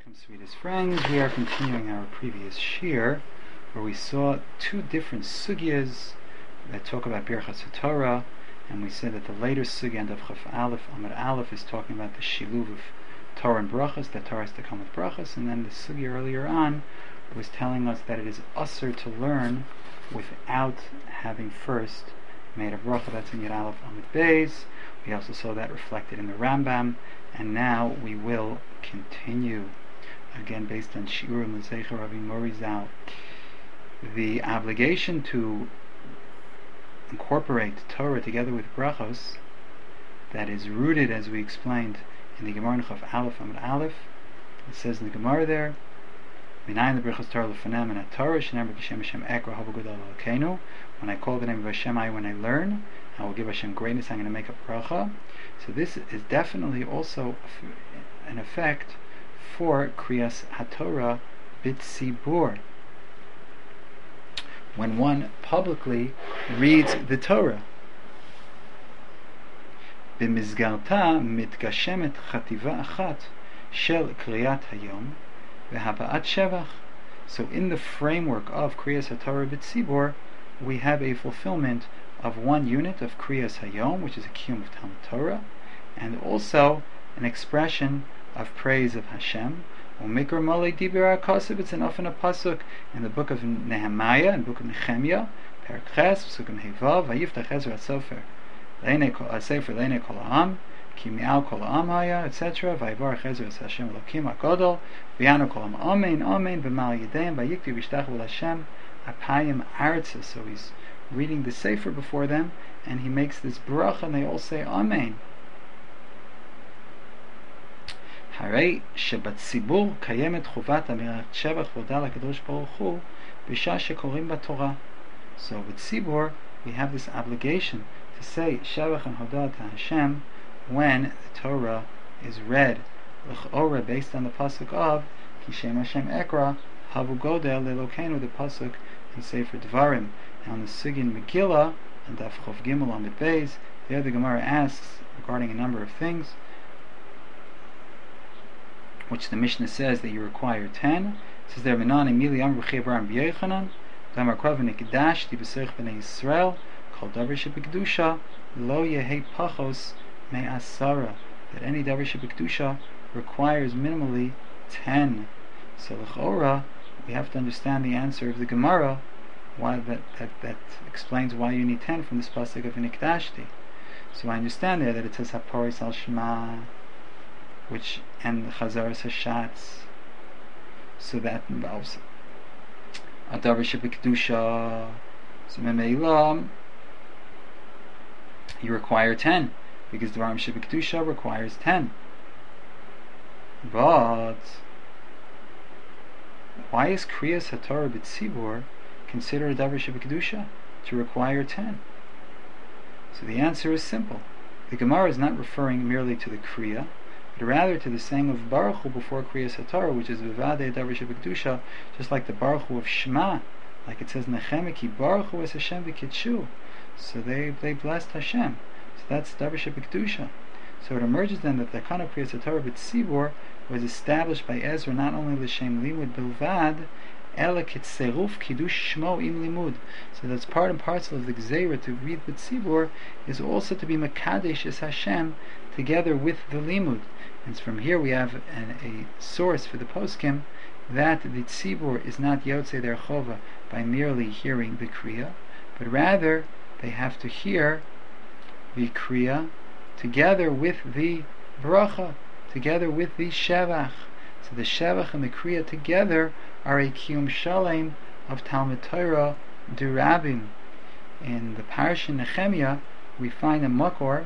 Welcome, sweetest friends. We are continuing our previous shir, where we saw two different sugyas that talk about Birchas HaTorah, and we said that the later sugya of Chaf Aleph, Amud Aleph, is talking about the shiluv of Torah and brachas, that Torah has to come with brachas, and then the sugya earlier on was telling us that it is usher to learn without having first made a bracha. That's in Yud Aleph Amud Beis. We also saw that reflected in the Rambam, and now we will continue again based on Shiurim L'Zeicher Rabbi Mori Zal. The obligation to incorporate Torah together with brachos, that is rooted, as we explained, in the Gemara Chaf Aleph Amud Aleph. It says in the Gemara there, Minayin the brachos Torah l'fanem and Torah shenemar kishem Hashem ekra havu gadol Elokeinu. When I call the name of Hashem, when I learn, I will give Hashem greatness. I'm going to make a bracha. So this is definitely also an effect for Kriyas HaTorah B'tzibur, when one publicly reads the Torah. B'mizgarta mitgashemet chativa achat shel Kriyat Hayom v'haba'at shevach. So in the framework of Kriyas HaTorah B'tzibur, we have a fulfillment of one unit of Kriyas Hayom, which is a kiyum of Talmud Torah, and also an expression of praise of Hashem. Umikra Malei Dibir HaKasav, it's an often a pasuk in the book of Nehemiah and book of Nehemiah, Perek Ches, Pesukim Hevav, Vayiftach Ezra Sofer, Sefer Leinei Kol Ha'am, Ki Mi'al Kol Ha'am Haya, etc. Vayivarach Ezra Es Hashem Elokim HaGadol, V'yanu Kol Ha'am Amen, Amen, V'mal Yedeim, Vayikti V'yishtachu L'Hashem, Apayim Aretza. So he's reading the Sefer before them, and he makes this bracha, and they all say Amen. Harei shebatzibur kayemet chuvat amirat shevach v'odah l'kadosh baruch hu b'shah shekorim b'Torah. So with Tzibur, we have this obligation to say shevach and hodah to Hashem when the Torah is read, l'chora, based on the pasuk of Kishem Hashem Ekra Havu Godel Lelokeinu, the pasuk in Sefer Dvarim. Now in the Sugin Megillah and Daf Chof Gimel Amud Beis, there the Gemara asks regarding a number of things, which the Mishnah says that you require 10. It says there, Menan Emili Amru Chevram B'Yechanan, Damar Krav Nikdash Di B'Seich B'nei Yisrael, Kol Davar Shebekdusha Lo Yehei Pachos Me'asara, that any Davar Shebekdusha requires minimally 10. So l'chora, we have to understand the answer of the Gemara, why that explains why you need 10 from this pasuk of Nikdashti. So I understand there that it says Haporis al Shema, which and Chazaras Hashatz, so that involves Adavar Shebekdusha. So Memeilah, you require 10 because Dvarim Shebekdusha requires 10. But why is Kriyas HaTorah B'tzibur considered a Davar Shebekdusha to require 10? So the answer is simple. The Gemara is not referring merely to the Kriya, but rather to the saying of Baruch Hu before Kriyas HaTorah, which is Vivadei Davar Shebekdusha, just like the Baruch Hu of Shema, like it says in Nehemiah, Ki Baruch Hu es Hashem v'kitshu. So they blessed Hashem. So that's Davar Shebekdusha. So it emerges then that the kind of Kriyas HaTorah B'tzibur was established by Ezra not only l'shem limud bilvad, ela kitseruf kiddush shmo im limud. So that's part and parcel of the gzeira to read B'tzibur is also to be mekadesh es Hashem together with the limud. And from here we have a source for the poskim that the tzibur is not yotzei their chova by merely hearing the kriya, but rather they have to hear the kriya together with the bracha, together with the shevach. So the shevach and the kriya together are a kiyum shalem of Talmud Torah d'Rabim. In the Parashat Nehemiah, we find a makor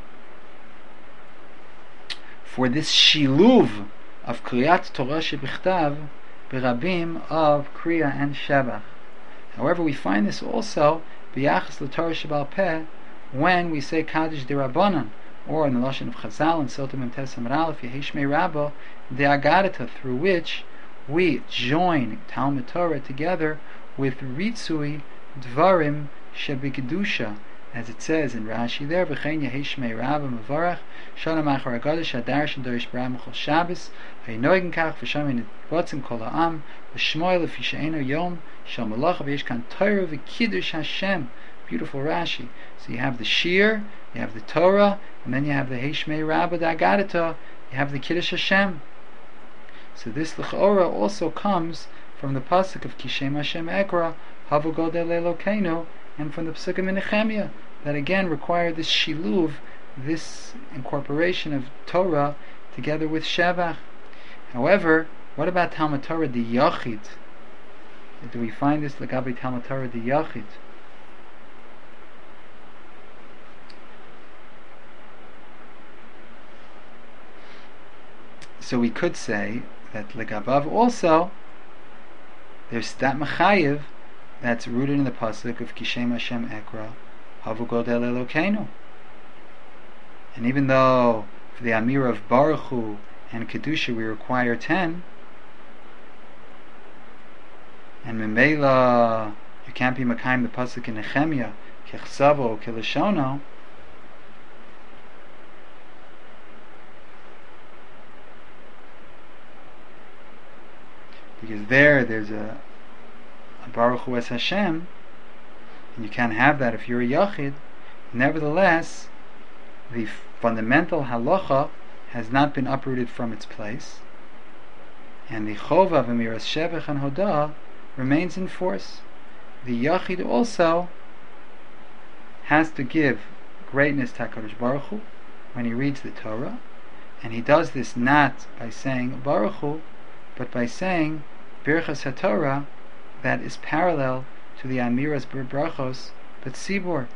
for this shiluv of kriyat Torah shebichtav b'rabim of kriya and shevach. However, we find this also b'yachas l'Torah shebal peh when we say Kaddish d'Rabbanan, or in the Lashon of Chazal and Sotah Mem Tes Amud Aleph Yehi Shmei Rabbo the Agadata, through which we join Talmud Torah together with Ritzui Dvarim Shebekdusha, as it says in Rashi there, V'chein Yehi Shmei Rabba Mevarach, Shana Machar Agadosh Hadarshan Dorish B'ram Chol Shabbos, V'yinoigen Kach V'sham V'otzim Kol Ha'am, V'shmoy Lefi She'eno Yom, Shal Malach V'yesh Kan Torah V'Kiddush Hashem. Beautiful Rashi. So you have the Shir, you have the Torah, and then you have the Heshmei Rabba Da'agadata, you have the Kiddush Hashem. So this L'chora also comes from the pasuk of Kishem Hashem Ekra, Havu Godel Elokeinu, and from the pasuk of Nehemiah, that again require this shiluv, this incorporation of Torah together with Shevach. However, what about Talmud Torah the Yachid? Do we find this Lagabi Talmud Torah the Yachid? So we could say that Legabav also, there's that Mechayiv that's rooted in the pasuk of Kishem Hashem Ekra, Havu Godel Elokeinu. And even though for the Amira of Baruch Hu and Kedusha we require 10, and Memela you can't be Mekayim the pasuk in Nehemiah, Kechsavo Kilashono, because there's a Baruch Hu es Hashem, and you can't have that if you're a Yachid. Nevertheless, the fundamental halacha has not been uprooted from its place, and the Chova of Amiras Shevach and Hodah remains in force. The Yachid also has to give greatness to HaKadosh Baruch Hu when he reads the Torah, and he does this not by saying Baruch Hu, but by saying Birchas HaTorah that is parallel to the Amiras Brachos but Tzibur.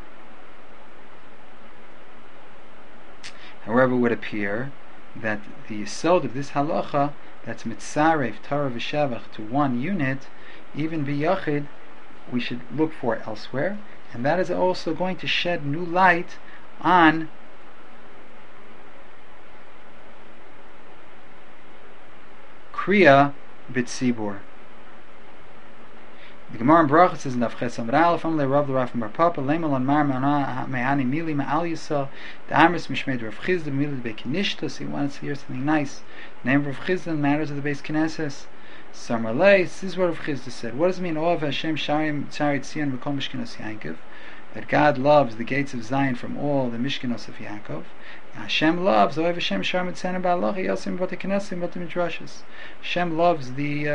However, it would appear that the yesod of this halacha, that's mitzaref Torah v'shevach to one unit, even b'yachid, we should look for elsewhere, and that is also going to shed new light on Kriya b'tzibur. The Gemara in Bracha says in Avches Amar Aleph, Amle Rav L'Raf Mar Papa, Leimal on Mar Mehani Mili Ma'al Yisrael, the Amris Mishmeid Rav Chizda Mili Beit Kinishtos. He wants to hear something nice. The name of Rav Chizda in matters of the Beis Knesses. Samar Lei, this is what Rav Chizda said. What does it mean? Oav Hashem Shari Tzion V'Kol Mishkenos Yaakov. That God loves the gates of Zion from all the Mishkenos of Yaakov. Hashem loves Oav Hashem Shari Tzion Ba'alach Yosim B'Tei Knessim B'Tei Midrashos. Hashem loves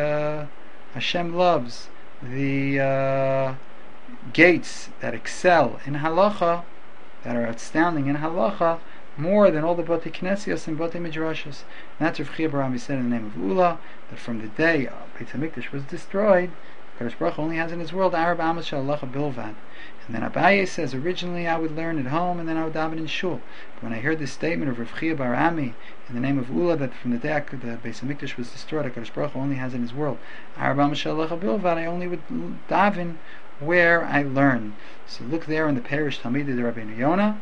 the gates that excel in halacha, that are outstanding in halacha, more than all the B'Tei Knesios and B'Tei Midrashos. And that's Rav Chia bar Ami said in the name of Ula, that from the day Beit HaMikdash was destroyed, Kadosh Baruch Hu only has in his world Arab Amos Shal Halacha Bilvad. And then Abaye says, originally I would learn at home and then I would daven in shul. But when I heard this statement of Rav Chia bar Ami in the name of Ula, that from the day the Beis HaMikdash was destroyed, Kadosh Baruch Hu only has in his world Arab Amos Shal Halacha Bilvad, I only would daven where I learn. So look there in the parish Talmidei de Rabbeinu Yonah,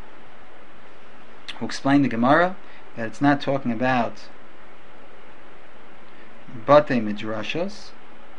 who explained the Gemara that it's not talking about Batei Midrashos,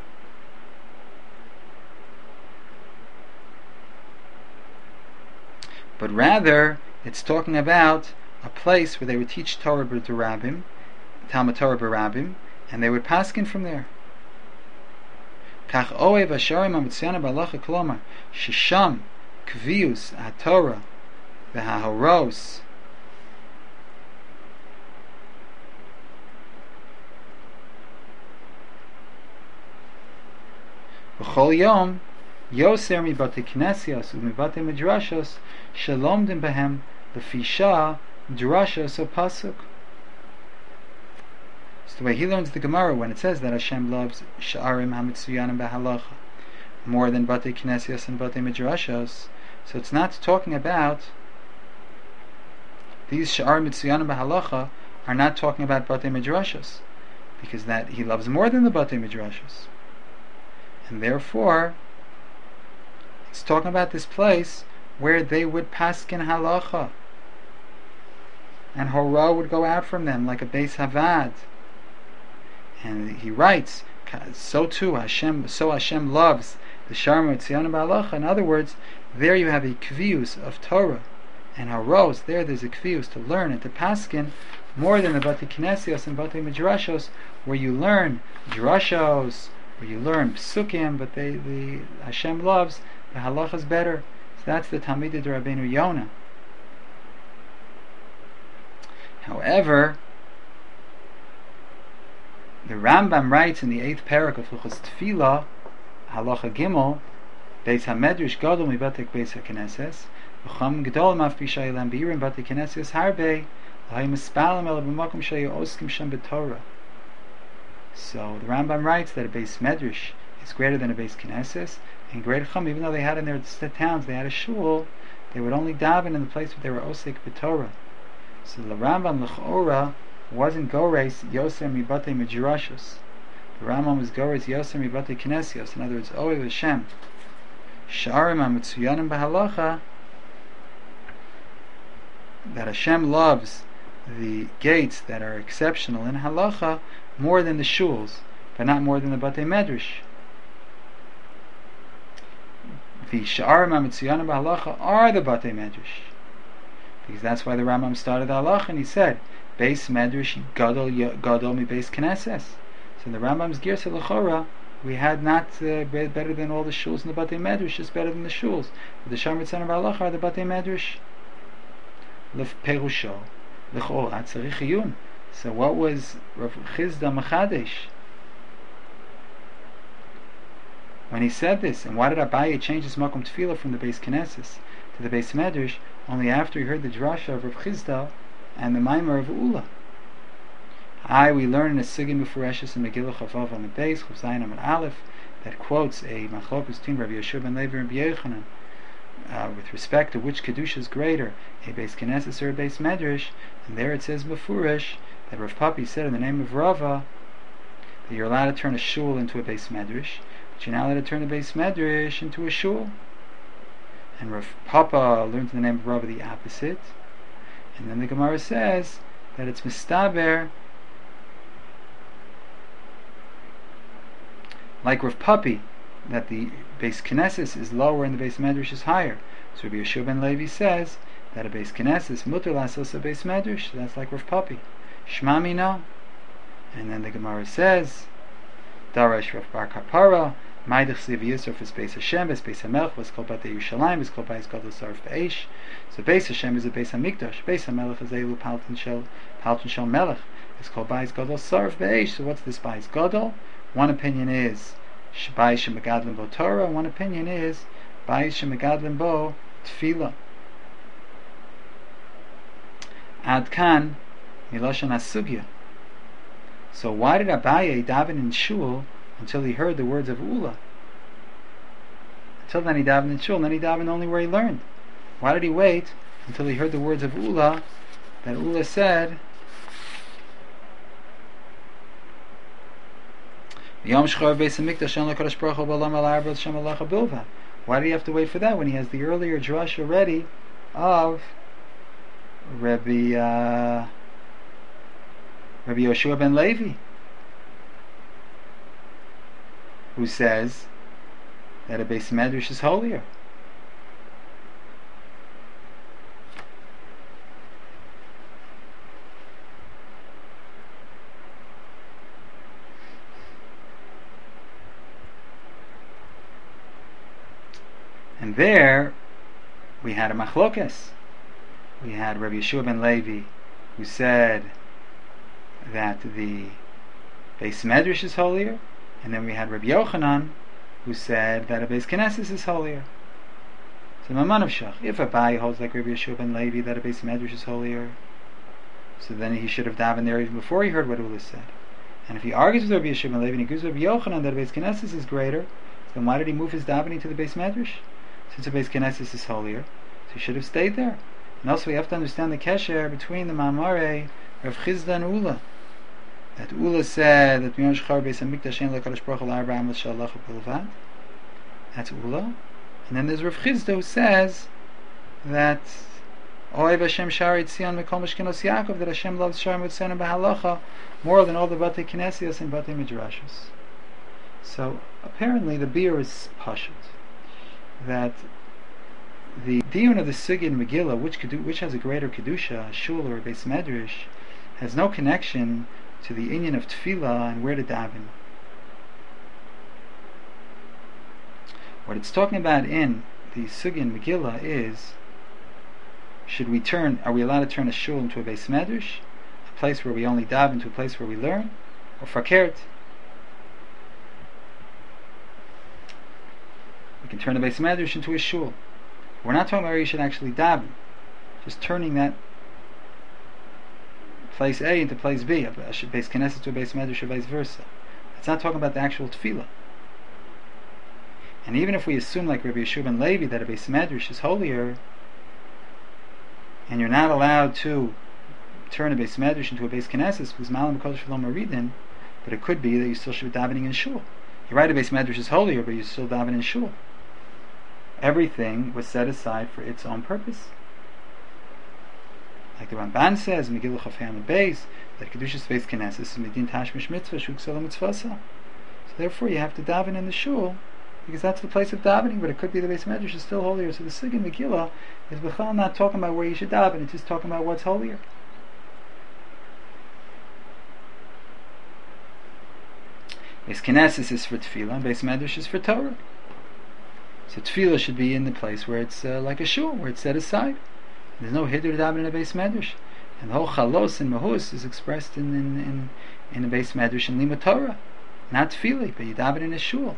but rather it's talking about a place where they would teach Torah b'Rabim, Talmud Torah b'Rabim, and they would paskin from there. Kach oev asharim hamitzuyana b'halacha kolomar shesham kvius haTorah v'hahoros v'chol yom Yoser mi B'Tei Knesios u'mi B'Tei Midrashos shalomdim behem l'fisha drashos o pasuk. It's the way he learns the Gemara when it says that Hashem loves sha'arim hamitzuyanim b'halacha more than B'Tei Knesios and B'Tei Midrashos. So it's not talking about these sha'arim mitzuyanim b'halacha are not talking about B'Tei Midrashos, because that he loves more than the B'Tei Midrashos, and therefore it's talking about this place where they would paskin halacha, and hora would go out from them like a beis havad. And he writes, so Hashem loves the sharma tzion b'halacha. In other words, there you have a kvius of Torah and haros. There's a kvius to learn and to paskin more than the Bate Kinesios and Bate Midrashos, where you learn drashos, where you learn psukim, but the Hashem loves the halachas better. So that's the Talmidei Rabbeinu Yonah. However, the Rambam writes in the 8th parak of Hilchos Tefillah, Halacha Gimel, Beis HaMedrash Gadol Mibatek Beis HaKnesses, V'cham Gedol Maf B'Shai Lam B'irim Batek Knesses Harbe, L'hay Mispalim El B'Makom Shayu Oskim Shem B'Torah. So the Rambam writes that a Beis Medrash is greater than a Beis Knesses, and Great Chum, even though they had in their towns, they had a shul, they would only daven in the place where they were Osik B'Torah. So the Rambam L'chora wasn't Gores Yoser Mibate Midrashos. The Rambam was Gores Yoser Mibate Kinesios. In other words, Oev Hashem Sha'arim HaMetzuyanim B'Halacha, that Hashem loves the gates that are exceptional in Halacha more than the shuls, but not more than the Batei Medrash. The Sha'arim HaMetzuyanim B'Halacha are the Batei Medrash, because that's why the Rambam started the Halacha and he said Beis Medrash Gadol Mi Beis Knesses. So in the Rambam's Girsa L'chora, we had not better than all the shuls in the Batei Medrash, just better than the shuls. But the Shamar Tzana Halacha are the Batei Medrash. Lef Perusho L'chora Tzarich Iyun. So what was Rav Chizda Mechadesh when he said this? And why did Abaye change his Makom Tefillah from the Beis Knesses to the Beis Medrash only after he heard the drasha of Rav Chizda and the Maimer of Ula? We learn in a Sigin Mefureshes in Megillah Chavav on the base, Chav Zayin Amud Aleph, that quotes a Machlokus between Rabbi Yeshua ben Levi and Rabbi Yochanan with respect to which Kedusha is greater, a Beis Knesses or a Beis Medrash. And there it says Mefurish that Rav Papi said in the name of Rava that you're allowed to turn a shul into a Beis Medrash, but you're not allowed to turn a Beis Medrash into a shul. And Rav Papa learned in the name of Rava the opposite. And then the Gemara says that it's mistaber, like Rav Papi, that the Beis Knesses is lower and the Beis Medrash is higher. So Rabbi Yeshua ben Levi says that a Beis Knesses mutar lasos a Beis Medrash. So that's like Rav Papi. Shma mina. And then the Gemara says, Darash Rav Bar Kapara, Maidich Siv Yisrof is Beis Hashem, is Beis HaMelech, was called Batei Yerushalayim, is called Beis Gadol Sarf Be'esh. So Beis Hashem is a Beis HaMikdash, Beis HaMelech is Elu Paltin Shel Melech, is called Beis Gadol Sarf Be'esh. So what's this Beis Gadol? One opinion is Beis Shemegadlim Bo Torah, one opinion is Beis Shemegadlim Bo Tefillah. Ad Kan Miloshan HaSugya. So why did Abaye daven in shul until he heard the words of Ula? Until then he davened in shul, and then he davened only where he learned. Why did he wait until he heard the words of Ula, that Ula said, why did he have to wait for that when he has the earlier drasha ready of Rabbi Yoshua ben Levi, who says that a Beis Medrash is holier? And there we had a machlokes. We had Rabbi Yeshua ben Levi, who said that the Beis Medrash is holier, and then we had Rabbi Yochanan, who said that a Beis Knesses is holier. So Maman of Shach, if Abaye holds like Rabbi Yeshua ben Levi that a Beis Medrash is holier, so then he should have davened there even before he heard what Ula said. And if he argues with Rabbi Yeshua ben Levi and he agrees with Rabbi Yochanan that a Beis Knesses is greater, then why did he move his davening to the Beis Medrash? Since a Beis Knesses is holier, so he should have stayed there. And also we have to understand the kesher between the Ma'amare of Chizda and Ula. That Ula said that Miyom Shechar Beis HaMikdash Ein LaKadosh Baruch Hu L'Arba Amos Shalacha Bilvad. That's Ula. And then there's Rav Chizda who says that Oev Hashem Shari Tzion Mekol Mishkenos Yaakov, that Hashem loves Shari Mutzenim B'Halacha more than all the Batei Kinesios and Batei Midrashos. So apparently the beer is pashut, that the dion of the Sugya in Megillah, which has a greater kedusha, a shul or a beis medrash, has no connection to the inyan of tefillah and where to daven. What it's talking about in the Sugya in Megillah is, are we allowed to turn a shul into a beis medrash, a place where we only daven, to a place where we learn, or fakert? We can turn a beis medrash into a shul. We're not talking about where you should actually daven, just turning that place A into place B, a beis knesset to a beis medrash, or vice versa. It's not talking about the actual tefillah. And even if we assume, like Rabbi Yeshua ben Levi, that a beis medrash is holier, and you're not allowed to turn a beis medrash into a beis knesset because malam kodesh v'lo maridin, but it could be that you still should be davening in shul. You're right, a beis medrash is holier, but you still daven in shul. Everything was set aside for its own purpose. Like the Ramban says, Megillah Chaf Ham and Beis, that Kedushas Beis Knesset is Medin Tashmish Mitzvah, Shuk Salam Mitzvasa. So therefore you have to daven in the shul, because that's the place of davening, but it could be the Beis Medrash is still holier. So the Sugya in Megillah is B'chal not talking about where you should daven, it's just talking about what's holier. Beis Knesset is for Tefillah, and Beis Medrash is for Torah. So Tefillah should be in the place where it's like a shul, where it's set aside. There's no hiddur daven in a beis medrash, and the whole chalos and mahus is expressed in a beis medrash and limud Torah, not tefillah, but you daven in a shul.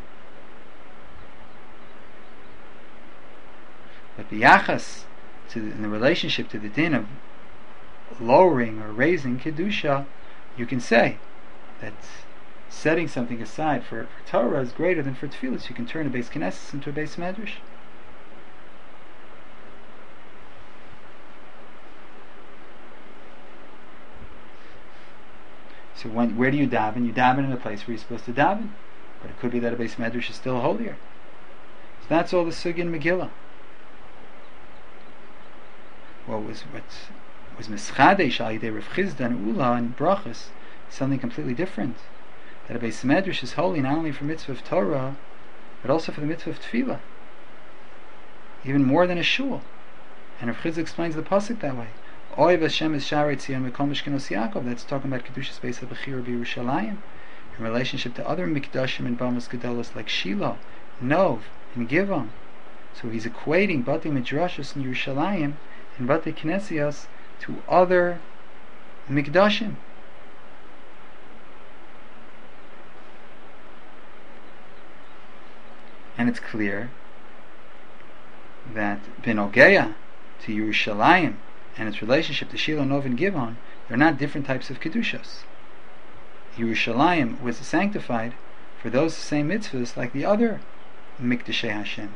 But biyachas, in the relationship to the din of lowering or raising kedusha, you can say that setting something aside for Torah is greater than for tefillah. So you can turn a beis knesset into a beis medrash. So where do you daven? You daven in a place where you're supposed to daven, but it could be that a beis medrash is still holier. So that's all the Sugya in Megillah. What was mischadesh al yidei Rav Chizda and Ula and brachas, something completely different. That a beis medrash is holy not only for mitzvah of Torah, but also for the mitzvah of tefillah, even more than a shul. And Rav Chizda explains the pasuk that way. Oiv Hashem is Sharei Tzion Mekom Mishkenos Yaakov. That's talking about Kedushas Beis HaBechira B'Yerushalayim in relationship to other mikdashim and Bamos Gedolos like Shiloh, Nov, and Givon. So he's equating Batei Midrashos in Yerushalayim and Batei Knesios to other mikdashim. And it's clear that Benogeya to Yerushalayim and its relationship to Shiloh, Nov, and Givon, they're not different types of Kedushas. Yerushalayim was sanctified for those same mitzvahs like the other Mikdashei Hashem.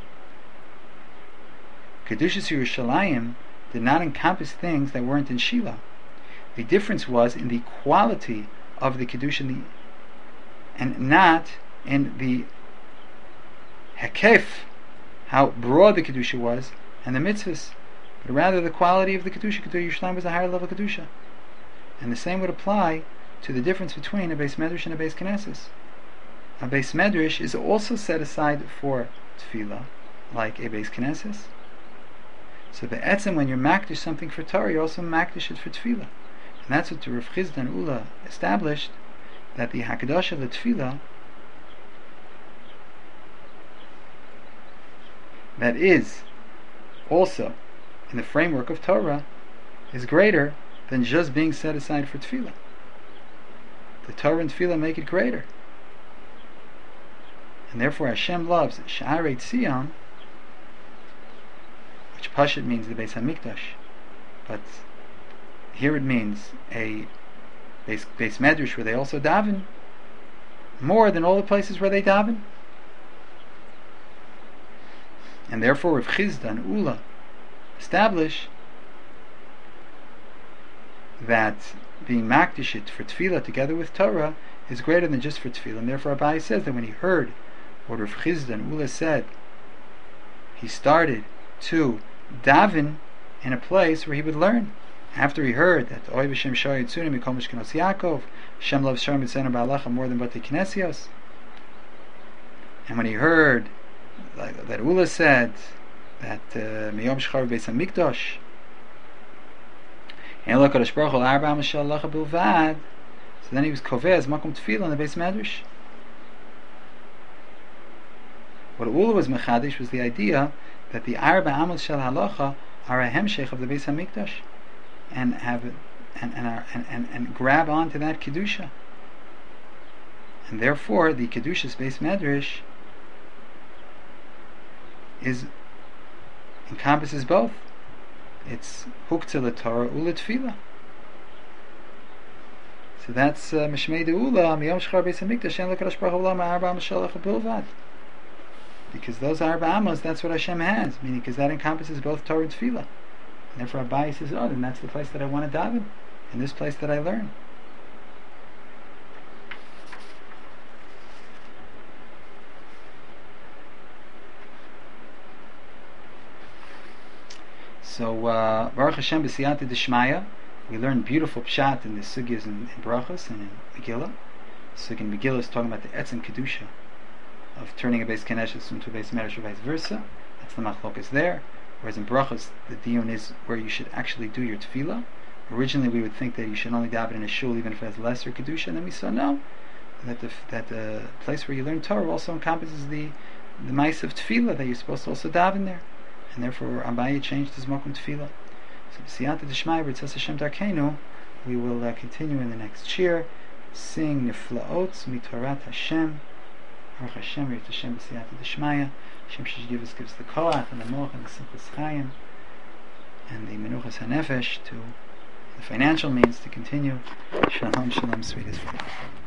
Kedushas Yerushalayim did not encompass things that weren't in Shiloh. The difference was in the quality of the Kedusha and not in the Hekef, how broad the Kedusha was, and the mitzvahs, but rather the quality of the Kedusha. Yerushalayim was a higher level Kedusha. And the same would apply to the difference between a beis medrash and a beis knesses. A beis medrash is also set aside for tefillah, like a beis knesses. So be'etzem, when you're makdish something for Torah, you're also makdish it for tefillah. And that's what the Rav Chizda and Ula established, that the hakadosh of the tefillah, that is also in the framework of Torah, is greater than just being set aside for tefillah. The Torah and tefillah make it greater. And therefore Hashem loves Sha'arei Tzion, which Pashut means the Beis HaMikdash, but here it means a Beis Medrash where they also daven, more than all the places where they daven. And therefore Rav Chizda and Ula establish that being makdishit for tefillah together with Torah is greater than just for tefillah. And therefore Abai says that when he heard what Rav Chizda and Ula said, he started to daven in a place where he would learn. After he heard that Oy v'Shem Shor Yitzunim Mikol Mishkenos Yaakov, Hashem loves Shor Mitzvah Ba'alecha more than Batei Knesios, and when he heard that Ula said that Miyom Shchar Beis Hamikdash and look at Hakadosh Baruch Hu Arba Mashal Lacha Bilvad. So then he was koveh as makom tefillah in the Beis Medrash. What Ula was mechadish was the idea that the Arba Amos Shel Halacha are a hemshech of the Beis Hamikdash, and have it, and grab onto that kedusha, and therefore the kedushas Beis Medrash encompasses both. It's hukta l'Torah ula tefillah. So that's Mishmei De'ula Miyom Shchar Beis Hamikdash and L'Kadosh Baruch Hu Olam Arba Amos Shel Lacha Bilvad. Because those Arba Amos, that's what Hashem has, meaning because that encompasses both Torah and tefillah. And therefore Abaye says, oh, then that's the place that I want to daven, in this place that I learn. So Baruch Hashem b'siyata d'shmaya, we learn beautiful pshat in the sugyas in Brachos and in Megillah. Sugya in Megillah is talking about the etzem kedusha of turning a Beis Knesset into a Beis Medrash or vice versa. That's the machlokas there. Whereas in Brachos, the diyun is where you should actually do your tefillah. Originally, we would think that you should only daven in a shul, even if it has lesser kedusha. And then we saw no, that the place where you learn Torah also encompasses the mice of tefillah, that you're supposed to also daven there. And therefore Abaye changed his makom tefillah. So b'siyata d'shmaya b'ritzas Hashem darkeinu, we will continue in the next shir, sing niflaot mitorat Hashem, Baruch Hashem, Rit Hashem b'siyata d'shmaya. Hashem should give us the koach and the moch and the simchas chayim and the menuchas hanefesh, to the financial means to continue. Shalom, shalom, sweetest.